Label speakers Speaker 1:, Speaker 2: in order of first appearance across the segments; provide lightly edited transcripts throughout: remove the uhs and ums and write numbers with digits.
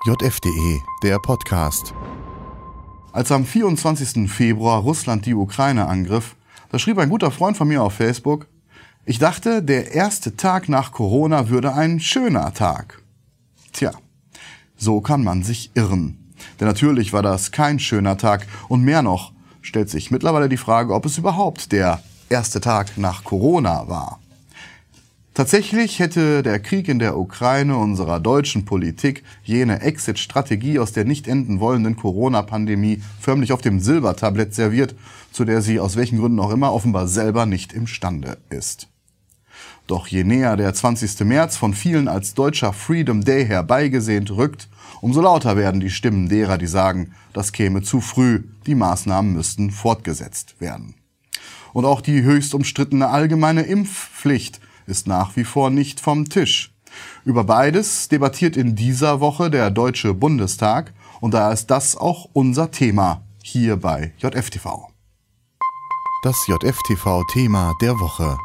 Speaker 1: JF.de, der Podcast. Als am 24. Februar Russland die Ukraine angriff, da schrieb ein guter Freund von mir auf Facebook: Ich dachte, der erste Tag nach Corona würde ein schöner Tag. Tja, so kann man sich irren. Denn natürlich war das kein schöner Tag. Und mehr noch, stellt sich mittlerweile die Frage, ob es überhaupt der erste Tag nach Corona war. Tatsächlich hätte der Krieg in der Ukraine unserer deutschen Politik jene Exit-Strategie aus der nicht enden wollenden Corona-Pandemie förmlich auf dem Silbertablett serviert, zu der sie aus welchen Gründen auch immer offenbar selber nicht imstande ist. Doch je näher der 20. März von vielen als deutscher Freedom Day herbeigesehnt rückt, umso lauter werden die Stimmen derer, die sagen, das käme zu früh, die Maßnahmen müssten fortgesetzt werden. Und auch die höchst umstrittene allgemeine Impfpflicht ist nach wie vor nicht vom Tisch. Über beides debattiert in dieser Woche der Deutsche Bundestag und daher ist das auch unser Thema hier bei JFTV. Das JFTV-Thema der Woche.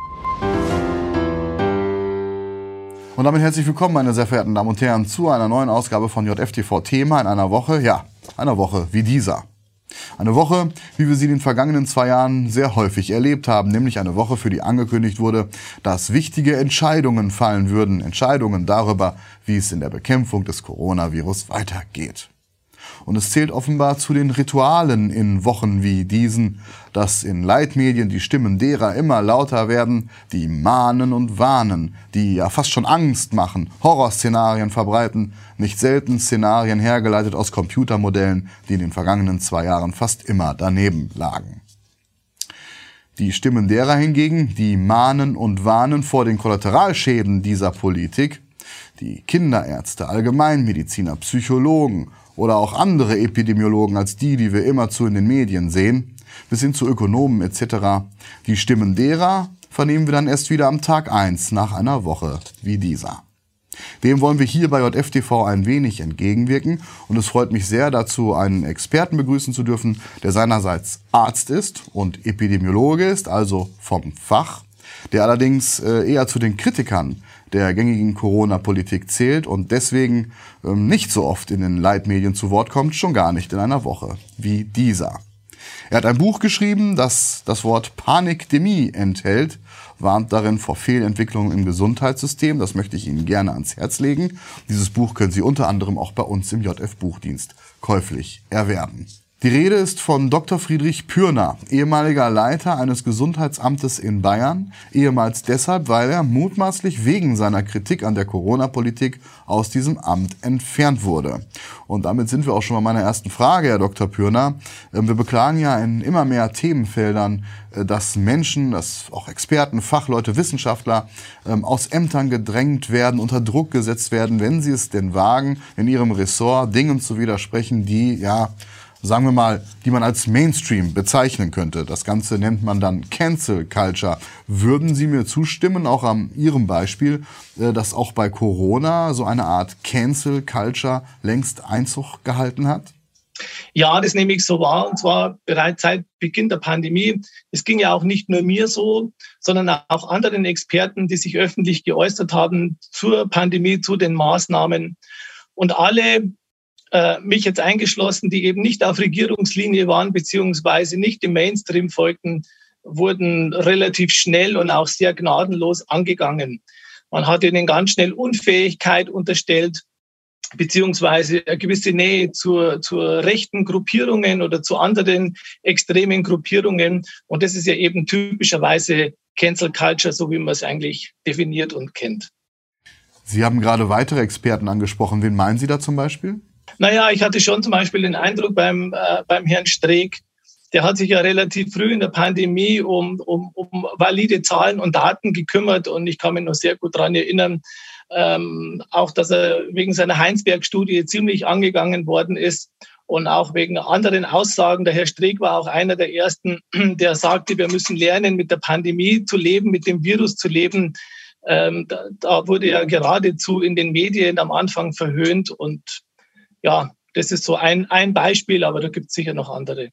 Speaker 1: Und damit herzlich willkommen, meine sehr verehrten Damen und Herren, zu einer neuen Ausgabe von JFTV-Thema in einer Woche, einer Woche wie dieser. Eine Woche, wie wir sie in den vergangenen 2 Jahren sehr häufig erlebt haben, nämlich eine Woche, für die angekündigt wurde, dass wichtige Entscheidungen fallen würden, Entscheidungen darüber, wie es in der Bekämpfung des Coronavirus weitergeht. Und es zählt offenbar zu den Ritualen in Wochen wie diesen, dass in Leitmedien die Stimmen derer immer lauter werden, die mahnen und warnen, die ja fast schon Angst machen, Horrorszenarien verbreiten, nicht selten Szenarien hergeleitet aus Computermodellen, die in den vergangenen 2 Jahren fast immer daneben lagen. Die Stimmen derer hingegen, die mahnen und warnen vor den Kollateralschäden dieser Politik, die Kinderärzte, Allgemeinmediziner, Psychologen oder auch andere Epidemiologen als die wir immerzu in den Medien sehen, bis hin zu Ökonomen etc., die Stimmen derer vernehmen wir dann erst wieder am Tag 1 nach einer Woche wie dieser. Dem wollen wir hier bei JFTV ein wenig entgegenwirken und es freut mich sehr, dazu einen Experten begrüßen zu dürfen, der seinerseits Arzt ist und Epidemiologe ist, also vom Fach, der allerdings eher zu den Kritikern der gängigen Corona-Politik zählt und deswegen nicht so oft in den Leitmedien zu Wort kommt, schon gar nicht in einer Woche wie dieser. Er hat ein Buch geschrieben, das das Wort Panikdemie enthält, warnt darin vor Fehlentwicklungen im Gesundheitssystem. Das möchte ich Ihnen gerne ans Herz legen. Dieses Buch können Sie unter anderem auch bei uns im JF-Buchdienst käuflich erwerben. Die Rede ist von Dr. Friedrich Pürner, ehemaliger Leiter eines Gesundheitsamtes in Bayern, ehemals deshalb, weil er mutmaßlich wegen seiner Kritik an der Corona-Politik aus diesem Amt entfernt wurde. Und damit sind wir auch schon bei meiner ersten Frage, Herr Dr. Pürner. Wir beklagen ja in immer mehr Themenfeldern, dass Menschen, dass auch Experten, Fachleute, Wissenschaftler aus Ämtern gedrängt werden, unter Druck gesetzt werden, wenn sie es denn wagen, in ihrem Ressort Dingen zu widersprechen, die, sagen wir mal, die man als Mainstream bezeichnen könnte. Das Ganze nennt man dann Cancel Culture. Würden Sie mir zustimmen, auch an Ihrem Beispiel, dass auch bei Corona so eine Art Cancel Culture längst Einzug gehalten hat?
Speaker 2: Ja, das nehme ich so wahr, und zwar bereits seit Beginn der Pandemie. Es ging ja auch nicht nur mir so, sondern auch anderen Experten, die sich öffentlich geäußert haben zur Pandemie, zu den Maßnahmen. Und alle, mich jetzt eingeschlossen, die eben nicht auf Regierungslinie waren, beziehungsweise nicht dem Mainstream folgten, wurden relativ schnell und auch sehr gnadenlos angegangen. Man hat ihnen ganz schnell Unfähigkeit unterstellt, beziehungsweise eine gewisse Nähe zur rechten Gruppierungen oder zu anderen extremen Gruppierungen. Und das ist ja eben typischerweise Cancel Culture, so wie man es eigentlich definiert und kennt.
Speaker 1: Sie haben gerade weitere Experten angesprochen. Wen meinen Sie da zum Beispiel?
Speaker 2: Naja, ich hatte schon zum Beispiel den Eindruck beim Herrn Streeck, der hat sich ja relativ früh in der Pandemie um valide Zahlen und Daten gekümmert. Und ich kann mich noch sehr gut daran erinnern, auch, dass er wegen seiner Heinsberg-Studie ziemlich angegangen worden ist und auch wegen anderen Aussagen. Der Herr Streeck war auch einer der Ersten, der sagte, wir müssen lernen, mit der Pandemie zu leben, mit dem Virus zu leben. Da wurde er geradezu in den Medien am Anfang verhöhnt. Und ja, das ist so ein Beispiel, aber da gibt es sicher noch andere.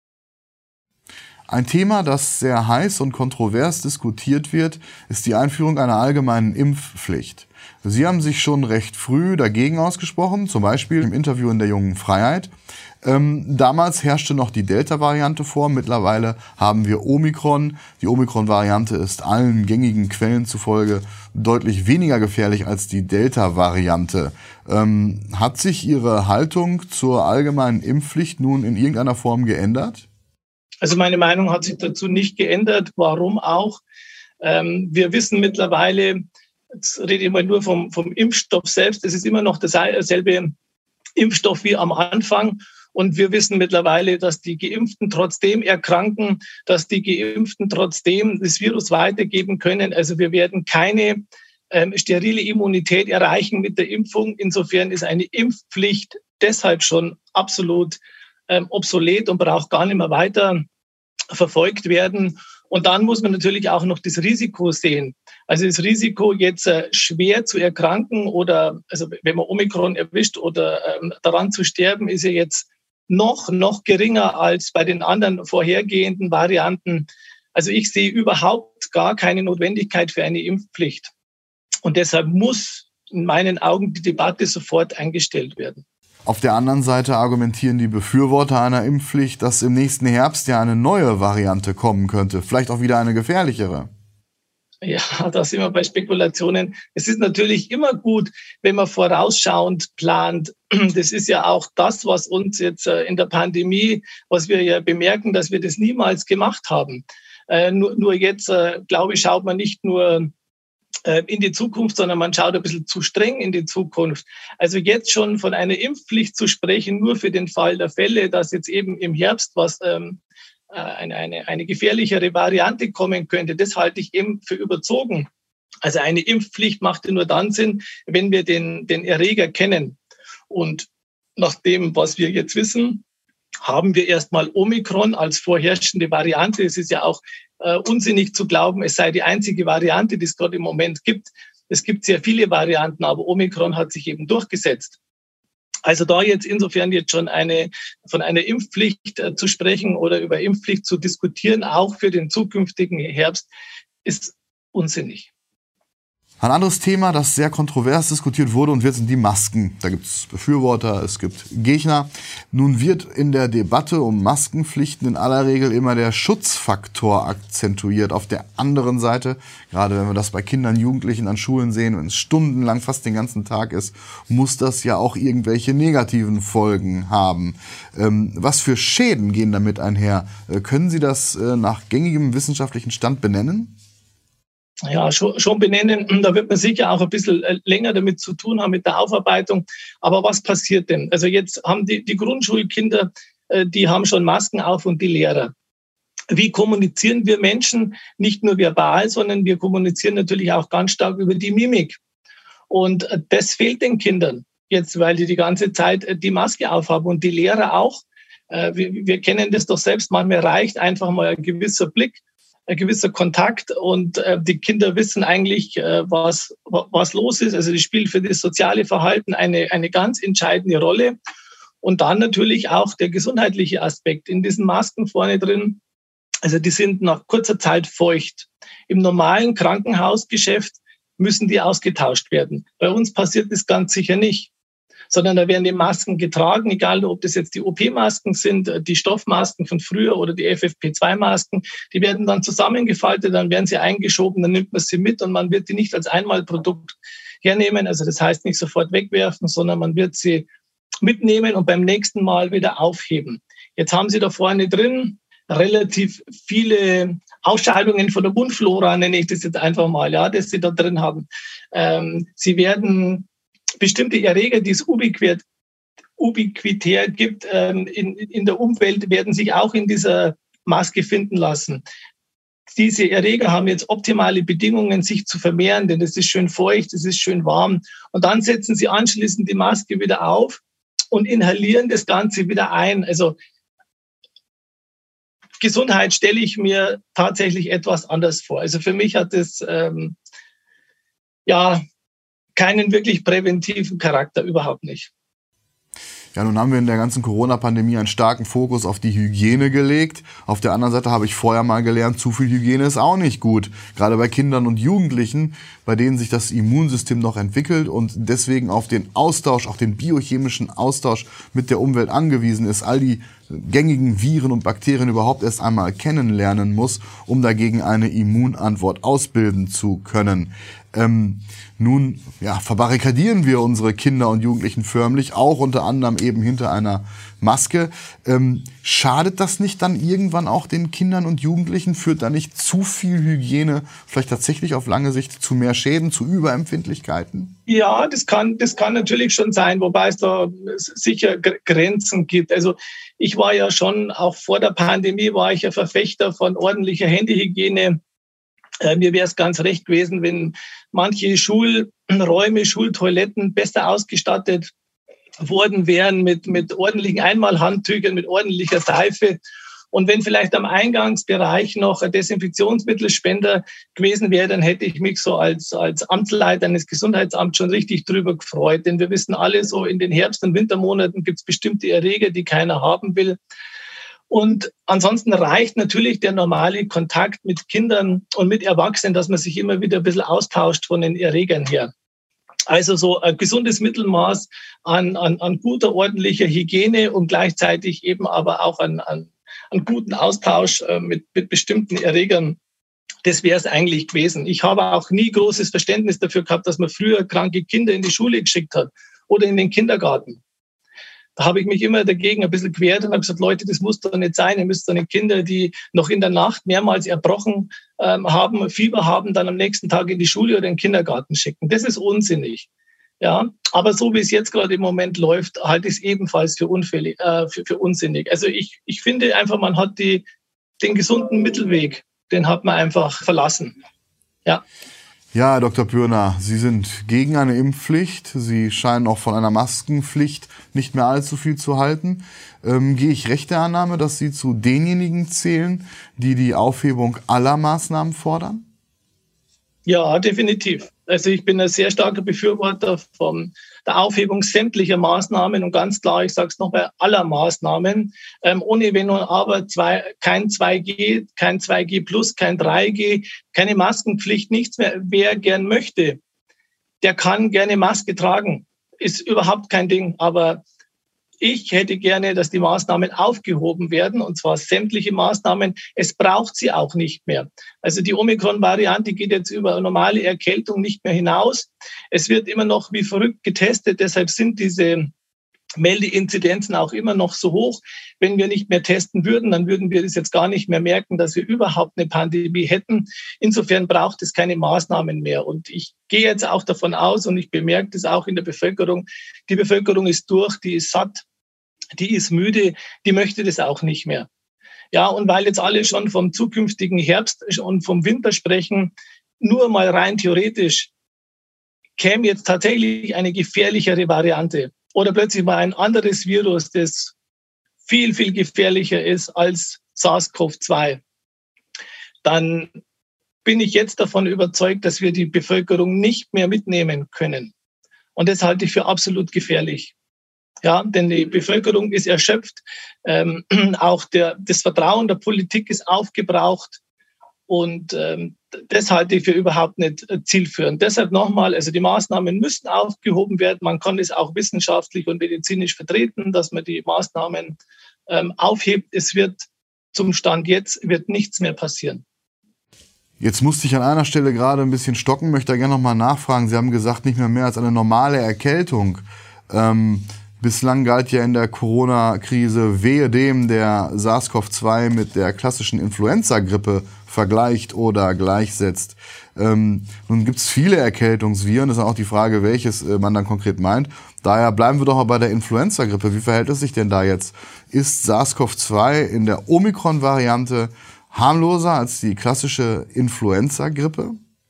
Speaker 1: Ein Thema, das sehr heiß und kontrovers diskutiert wird, ist die Einführung einer allgemeinen Impfpflicht. Sie haben sich schon recht früh dagegen ausgesprochen, zum Beispiel im Interview in der Jungen Freiheit. Damals herrschte noch die Delta-Variante vor, mittlerweile haben wir Omikron. Die Omikron-Variante ist allen gängigen Quellen zufolge deutlich weniger gefährlich als die Delta-Variante. Hat sich Ihre Haltung zur allgemeinen Impfpflicht nun in irgendeiner Form geändert?
Speaker 2: Also meine Meinung hat sich dazu nicht geändert. Warum auch? Wir wissen mittlerweile, jetzt rede ich mal nur vom Impfstoff selbst, es ist immer noch derselbe Impfstoff wie am Anfang. Und wir wissen mittlerweile, dass die Geimpften trotzdem erkranken, dass die Geimpften trotzdem das Virus weitergeben können. Also wir werden keine sterile Immunität erreichen mit der Impfung. Insofern ist eine Impfpflicht deshalb schon absolut obsolet und braucht gar nicht mehr weiter verfolgt werden. Und dann muss man natürlich auch noch das Risiko sehen. Also das Risiko, jetzt schwer zu erkranken oder, also wenn man Omikron erwischt oder daran zu sterben, ist ja jetzt noch geringer als bei den anderen vorhergehenden Varianten. Also ich sehe überhaupt gar keine Notwendigkeit für eine Impfpflicht. Und deshalb muss in meinen Augen die Debatte sofort eingestellt werden.
Speaker 1: Auf der anderen Seite argumentieren die Befürworter einer Impfpflicht, dass im nächsten Herbst ja eine neue Variante kommen könnte, vielleicht auch wieder eine gefährlichere.
Speaker 2: Ja, da sind wir bei Spekulationen. Es ist natürlich immer gut, wenn man vorausschauend plant. Das ist ja auch das, was uns jetzt in der Pandemie, was wir ja bemerken, dass wir das niemals gemacht haben. Nur jetzt, glaube ich, schaut man nicht nur in die Zukunft, sondern man schaut ein bisschen zu streng in die Zukunft. Also jetzt schon von einer Impfpflicht zu sprechen, nur für den Fall der Fälle, dass jetzt eben im Herbst eine gefährlichere Variante kommen könnte, das halte ich eben für überzogen. Also eine Impfpflicht macht nur dann Sinn, wenn wir den Erreger kennen. Und nach dem, was wir jetzt wissen, haben wir erstmal Omikron als vorherrschende Variante. Es ist ja auch unsinnig zu glauben, es sei die einzige Variante, die es gerade im Moment gibt. Es gibt sehr viele Varianten, aber Omikron hat sich eben durchgesetzt. Also da jetzt insofern jetzt schon von einer Impfpflicht zu sprechen oder über Impfpflicht zu diskutieren, auch für den zukünftigen Herbst, ist unsinnig.
Speaker 1: Ein anderes Thema, das sehr kontrovers diskutiert wurde und wird, sind die Masken. Da gibt es Befürworter, es gibt Gegner. Nun wird in der Debatte um Maskenpflichten in aller Regel immer der Schutzfaktor akzentuiert. Auf der anderen Seite, gerade wenn wir das bei Kindern, Jugendlichen an Schulen sehen, wenn es stundenlang fast den ganzen Tag ist, muss das ja auch irgendwelche negativen Folgen haben. Was für Schäden gehen damit einher? Können Sie das nach gängigem wissenschaftlichen Stand benennen?
Speaker 2: Ja, schon benennen. Da wird man sicher auch ein bisschen länger damit zu tun haben mit der Aufarbeitung. Aber was passiert denn? Also jetzt haben die Grundschulkinder, die haben schon Masken auf und die Lehrer. Wie kommunizieren wir Menschen? Nicht nur verbal, sondern wir kommunizieren natürlich auch ganz stark über die Mimik. Und das fehlt den Kindern jetzt, weil die ganze Zeit die Maske aufhaben und die Lehrer auch. Wir kennen das doch selbst. Manchmal reicht einfach mal ein gewisser Blick, ein gewisser Kontakt und die Kinder wissen eigentlich, was los ist. Also das spielt für das soziale Verhalten eine ganz entscheidende Rolle. Und dann natürlich auch der gesundheitliche Aspekt. In diesen Masken vorne drin, also die sind nach kurzer Zeit feucht. Im normalen Krankenhausgeschäft müssen die ausgetauscht werden. Bei uns passiert das ganz sicher nicht, sondern da werden die Masken getragen, egal ob das jetzt die OP-Masken sind, die Stoffmasken von früher oder die FFP2-Masken, die werden dann zusammengefaltet, dann werden sie eingeschoben, dann nimmt man sie mit und man wird die nicht als Einmalprodukt hernehmen. Also das heißt nicht sofort wegwerfen, sondern man wird sie mitnehmen und beim nächsten Mal wieder aufheben. Jetzt haben Sie da vorne drin relativ viele Ausscheidungen von der Mundflora, nenne ich das jetzt einfach mal, ja, dass Sie da drin haben. Sie werden bestimmte Erreger, die es ubiquitär gibt in der Umwelt, werden sich auch in dieser Maske finden lassen. Diese Erreger haben jetzt optimale Bedingungen, sich zu vermehren, denn es ist schön feucht, es ist schön warm. Und dann setzen sie anschließend die Maske wieder auf und inhalieren das Ganze wieder ein. Also Gesundheit stelle ich mir tatsächlich etwas anders vor. Also für mich hat es keinen wirklich präventiven Charakter, überhaupt nicht.
Speaker 1: Ja, nun haben wir in der ganzen Corona-Pandemie einen starken Fokus auf die Hygiene gelegt. Auf der anderen Seite habe ich vorher mal gelernt, zu viel Hygiene ist auch nicht gut. Gerade bei Kindern und Jugendlichen, bei denen sich das Immunsystem noch entwickelt und deswegen auf den Austausch, auch den biochemischen Austausch mit der Umwelt angewiesen ist, all die gängigen Viren und Bakterien überhaupt erst einmal kennenlernen muss, um dagegen eine Immunantwort ausbilden zu können. Nun verbarrikadieren wir unsere Kinder und Jugendlichen förmlich, auch unter anderem eben hinter einer Maske. Schadet das nicht dann irgendwann auch den Kindern und Jugendlichen? Führt da nicht zu viel Hygiene vielleicht tatsächlich auf lange Sicht zu mehr Schäden, zu Überempfindlichkeiten?
Speaker 2: Ja, das kann natürlich schon sein, wobei es da sicher Grenzen gibt. Also ich war ja schon, auch vor der Pandemie, war ich ein Verfechter von ordentlicher Händehygiene. Mir wäre es ganz recht gewesen, wenn manche Schulräume, Schultoiletten besser ausgestattet worden wären mit ordentlichen Einmalhandtüchern, mit ordentlicher Seife. Und wenn vielleicht am Eingangsbereich noch ein Desinfektionsmittelspender gewesen wäre, dann hätte ich mich so als Amtsleiter eines Gesundheitsamts schon richtig drüber gefreut. Denn wir wissen alle, so in den Herbst- und Wintermonaten gibt es bestimmte Erreger, die keiner haben will. Und ansonsten reicht natürlich der normale Kontakt mit Kindern und mit Erwachsenen, dass man sich immer wieder ein bisschen austauscht von den Erregern her. Also so ein gesundes Mittelmaß an guter, ordentlicher Hygiene und gleichzeitig eben aber auch an guten Austausch mit bestimmten Erregern. Das wäre es eigentlich gewesen. Ich habe auch nie großes Verständnis dafür gehabt, dass man früher kranke Kinder in die Schule geschickt hat oder in den Kindergarten. Da habe ich mich immer dagegen ein bisschen gewehrt und habe gesagt, Leute, das muss doch nicht sein. Ihr müsst doch nicht Kinder, die noch in der Nacht mehrmals erbrochen haben, Fieber haben, dann am nächsten Tag in die Schule oder in den Kindergarten schicken. Das ist unsinnig. Ja, aber so wie es jetzt gerade im Moment läuft, halte ich es ebenfalls für unsinnig. Also ich finde einfach, man hat den gesunden Mittelweg, den hat man einfach verlassen. Ja.
Speaker 1: Ja, Herr Dr. Pürner, Sie sind gegen eine Impfpflicht. Sie scheinen auch von einer Maskenpflicht nicht mehr allzu viel zu halten. Gehe ich recht der Annahme, dass Sie zu denjenigen zählen, die die Aufhebung aller Maßnahmen fordern?
Speaker 2: Ja, definitiv. Also ich bin ein sehr starker Befürworter von der Aufhebung sämtlicher Maßnahmen und ganz klar, ich sage es nochmal, aller Maßnahmen. Ohne Wenn und Aber, kein 2G, kein 2G plus, kein 3G, keine Maskenpflicht, nichts mehr. Wer gern möchte, der kann gerne Maske tragen. Ist überhaupt kein Ding. Aber ich hätte gerne, dass die Maßnahmen aufgehoben werden, und zwar sämtliche Maßnahmen. Es braucht sie auch nicht mehr. Also die Omikron-Variante geht jetzt über normale Erkältung nicht mehr hinaus. Es wird immer noch wie verrückt getestet. Deshalb sind diese Meldeinzidenzen auch immer noch so hoch. Wenn wir nicht mehr testen würden, dann würden wir das jetzt gar nicht mehr merken, dass wir überhaupt eine Pandemie hätten. Insofern braucht es keine Maßnahmen mehr. Und ich gehe jetzt auch davon aus, und ich bemerke das auch in der Bevölkerung, die Bevölkerung ist durch, die ist satt, die ist müde, die möchte das auch nicht mehr. Ja, und weil jetzt alle schon vom zukünftigen Herbst und vom Winter sprechen, nur mal rein theoretisch, käme jetzt tatsächlich eine gefährlichere Variante oder plötzlich mal ein anderes Virus, das viel, viel gefährlicher ist als SARS-CoV-2, dann bin ich jetzt davon überzeugt, dass wir die Bevölkerung nicht mehr mitnehmen können. Und das halte ich für absolut gefährlich. Ja, denn die Bevölkerung ist erschöpft, auch das Vertrauen der Politik ist aufgebraucht und das halte ich für überhaupt nicht zielführend. Deshalb nochmal, also die Maßnahmen müssen aufgehoben werden. Man kann es auch wissenschaftlich und medizinisch vertreten, dass man die Maßnahmen aufhebt. Es wird zum Stand jetzt wird nichts mehr passieren.
Speaker 1: Jetzt musste ich an einer Stelle gerade ein bisschen stocken, möchte da gerne nochmal nachfragen. Sie haben gesagt, nicht mehr als eine normale Erkältung. Bislang galt ja in der Corona-Krise wehe dem, der SARS-CoV-2 mit der klassischen Influenza-Grippe vergleicht oder gleichsetzt. Nun gibt es viele Erkältungsviren, das ist auch die Frage, welches man dann konkret meint. Daher bleiben wir doch mal bei der Influenza-Grippe. Wie verhält es sich denn da jetzt? Ist SARS-CoV-2 in der Omikron-Variante harmloser als die klassische Influenza-Grippe?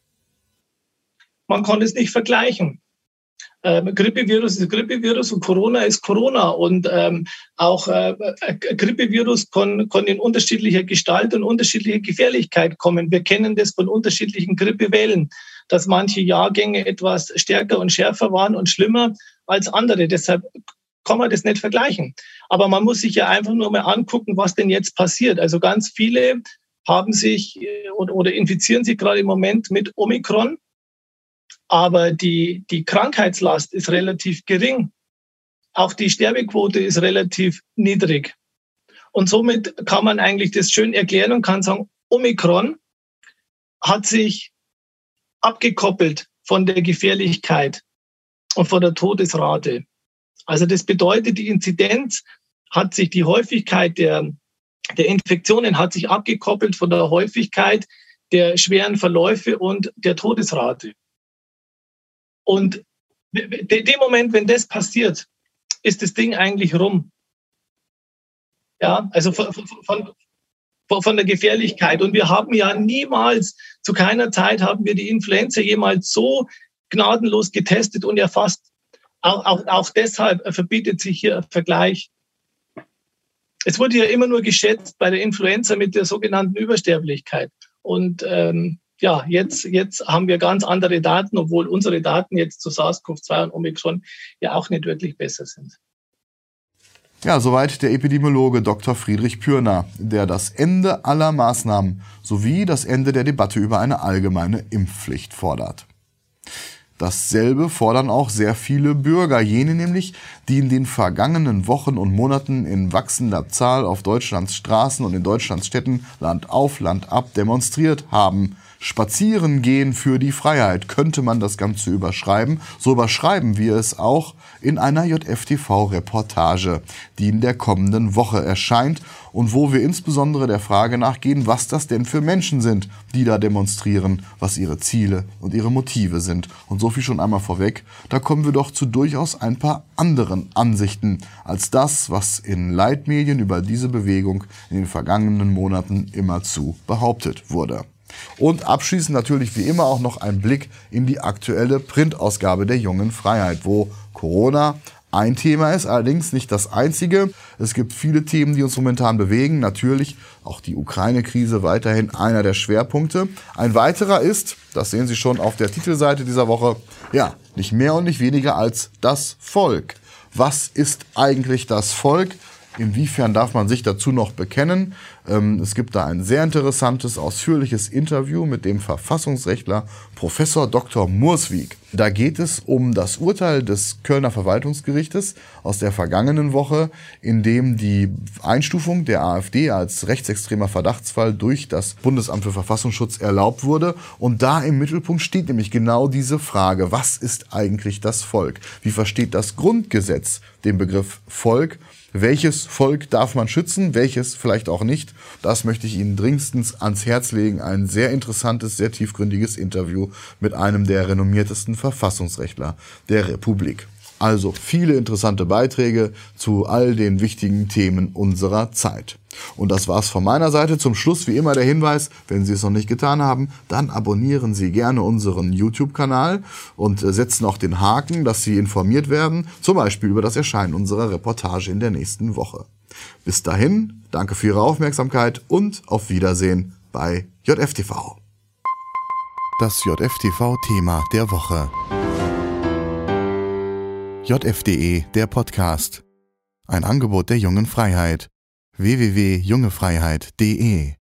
Speaker 2: Man kann es nicht vergleichen. Grippevirus ist Grippevirus und Corona ist Corona. Und auch Grippevirus kann in unterschiedlicher Gestalt und unterschiedlicher Gefährlichkeit kommen. Wir kennen das von unterschiedlichen Grippewellen, dass manche Jahrgänge etwas stärker und schärfer waren und schlimmer als andere. Deshalb kann man das nicht vergleichen. Aber man muss sich ja einfach nur mal angucken, was denn jetzt passiert. Also ganz viele haben sich oder infizieren sich gerade im Moment mit Omikron. Aber die Krankheitslast ist relativ gering. Auch die Sterbequote ist relativ niedrig. Und somit kann man eigentlich das schön erklären und kann sagen, Omikron hat sich abgekoppelt von der Gefährlichkeit und von der Todesrate. Also das bedeutet, die Inzidenz hat sich, die Häufigkeit der Infektionen hat sich abgekoppelt von der Häufigkeit der schweren Verläufe und der Todesrate. Und in dem Moment, wenn das passiert, ist das Ding eigentlich rum. Ja, also von der Gefährlichkeit. Und wir haben ja niemals, zu keiner Zeit haben wir die Influenza jemals so gnadenlos getestet und erfasst. Auch deshalb verbietet sich hier ein Vergleich. Es wurde ja immer nur geschätzt bei der Influenza mit der sogenannten Übersterblichkeit. Und jetzt haben wir ganz andere Daten, obwohl unsere Daten jetzt zu SARS-CoV-2 und Omikron ja auch nicht wirklich besser sind.
Speaker 1: Ja, soweit der Epidemiologe Dr. Friedrich Pürner, der das Ende aller Maßnahmen sowie das Ende der Debatte über eine allgemeine Impfpflicht fordert. Dasselbe fordern auch sehr viele Bürger, jene nämlich, die in den vergangenen Wochen und Monaten in wachsender Zahl auf Deutschlands Straßen und in Deutschlands Städten Land auf, Land ab demonstriert haben. Spazieren gehen für die Freiheit könnte man das Ganze überschreiben. So überschreiben wir es auch in einer JFTV-Reportage, die in der kommenden Woche erscheint und wo wir insbesondere der Frage nachgehen, was das denn für Menschen sind, die da demonstrieren, was ihre Ziele und ihre Motive sind. Und so viel schon einmal vorweg, da kommen wir doch zu durchaus ein paar anderen Ansichten als das, was in Leitmedien über diese Bewegung in den vergangenen Monaten immerzu behauptet wurde. Und abschließend natürlich wie immer auch noch ein Blick in die aktuelle Printausgabe der Jungen Freiheit, wo Corona ein Thema ist, allerdings nicht das einzige. Es gibt viele Themen, die uns momentan bewegen. Natürlich auch die Ukraine-Krise weiterhin einer der Schwerpunkte. Ein weiterer ist, das sehen Sie schon auf der Titelseite dieser Woche, ja, nicht mehr und nicht weniger als das Volk. Was ist eigentlich das Volk? Inwiefern darf man sich dazu noch bekennen? Es gibt da ein sehr interessantes, ausführliches Interview mit dem Verfassungsrechtler Professor Dr. Murswig. Da geht es um das Urteil des Kölner Verwaltungsgerichtes aus der vergangenen Woche, in dem die Einstufung der AfD als rechtsextremer Verdachtsfall durch das Bundesamt für Verfassungsschutz erlaubt wurde. Und da im Mittelpunkt steht nämlich genau diese Frage, was ist eigentlich das Volk? Wie versteht das Grundgesetz den Begriff Volk? Welches Volk darf man schützen, welches vielleicht auch nicht? Das möchte ich Ihnen dringendstens ans Herz legen. Ein sehr interessantes, sehr tiefgründiges Interview mit einem der renommiertesten Verfassungsrechtler der Republik. Also viele interessante Beiträge zu all den wichtigen Themen unserer Zeit. Und das war's von meiner Seite. Zum Schluss wie immer der Hinweis, wenn Sie es noch nicht getan haben, dann abonnieren Sie gerne unseren YouTube-Kanal und setzen auch den Haken, dass Sie informiert werden, zum Beispiel über das Erscheinen unserer Reportage in der nächsten Woche. Bis dahin, danke für Ihre Aufmerksamkeit und auf Wiedersehen bei JFTV. Das JFTV-Thema der Woche. JF.de, der Podcast. Ein Angebot der Jungen Freiheit. www.jungefreiheit.de